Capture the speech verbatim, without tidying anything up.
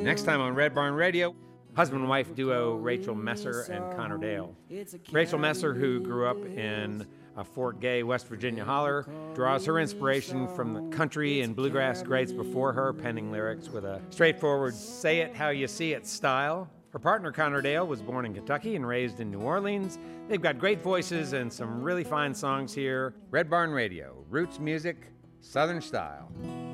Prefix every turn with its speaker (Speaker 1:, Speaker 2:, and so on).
Speaker 1: Next time on Red Barn Radio, husband and wife duo Rachel Messer and Connor Dale. Rachel Messer, who grew up in a Fort Gay, West Virginia holler, draws her inspiration from the country and bluegrass greats before her, penning lyrics with a straightforward say it how you see it style. Her partner Connor Dale was born in Kentucky and raised in New Orleans. They've got great voices and some really fine songs here. Red Barn Radio, roots music, southern style.